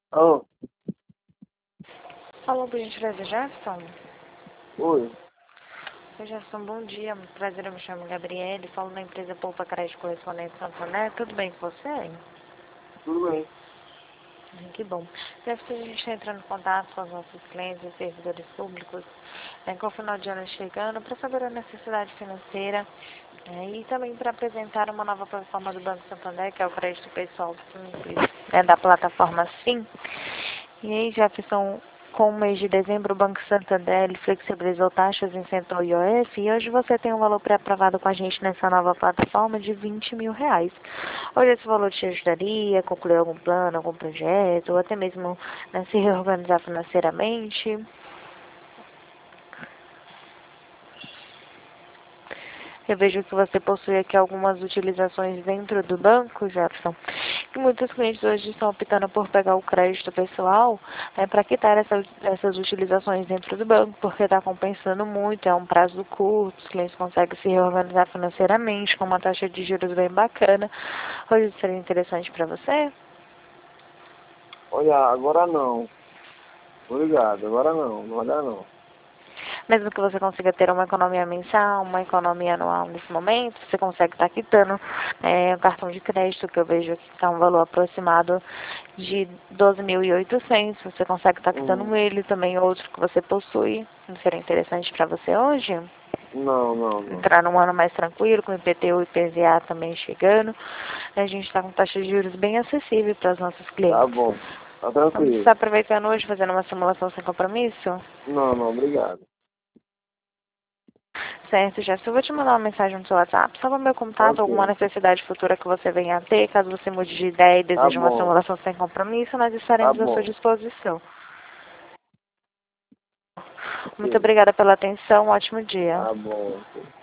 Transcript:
Oh, Alô, por gentileza, Jefferson? oi, Oi, Jefferson, bom dia. Prazer, eu me chamo Gabriele, falo da empresa Poupa Crédito Correspondente Santander. Tudo bem com você? tudo bem? Que bom. Jefferson, a gente está entrando em contato com os nossos clientes e servidores públicos, com o final de ano chegando, para saber a necessidade financeira e também para apresentar uma nova plataforma do Banco Santander, que é o Crédito Pessoal Simples, da plataforma Sim. E aí, Jefferson, com o mês de dezembro, o Banco Santander ele flexibilizou taxas em Central e IOF e hoje você tem um valor pré-aprovado com a gente nessa nova plataforma de R$ 20.000. Hoje esse valor te ajudaria a concluir algum plano, algum projeto, ou até mesmo, se reorganizar financeiramente. Eu vejo que você possui aqui algumas utilizações dentro do banco, Jefferson, e muitos clientes hoje estão optando por pegar o crédito pessoal para quitar essas utilizações dentro do banco, porque está compensando muito, é um prazo curto, os clientes conseguem se reorganizar financeiramente com uma taxa de juros bem bacana. Hoje seria interessante para você? Olha, agora não. Obrigado, agora não, não vai dar não. Mesmo que você consiga ter uma economia mensal, uma economia anual nesse momento, você consegue estar quitando o cartão de crédito, que eu vejo aqui que está um valor aproximado de 12.800. Você consegue estar quitando ele também, outro que você possui. Não seria interessante para você hoje? Não, não, não. Entrar num ano mais tranquilo, com IPTU e IPVA também chegando. A gente está com taxa de juros bem acessível para os nossos Tá clientes. bom, tá Vamos tranquilo. estar aproveitando hoje, fazendo uma simulação sem compromisso? Não, não, obrigado. Certo, Jéssica. Eu vou te mandar uma mensagem no seu WhatsApp. Salva meu contato, alguma Ok, necessidade futura que você venha a ter. Caso você mude de ideia e tá deseje uma bom, simulação sem compromisso, nós tá estaremos à sua bom. disposição. Muito Ok, obrigada pela atenção. Um ótimo dia. tá bom. Ok.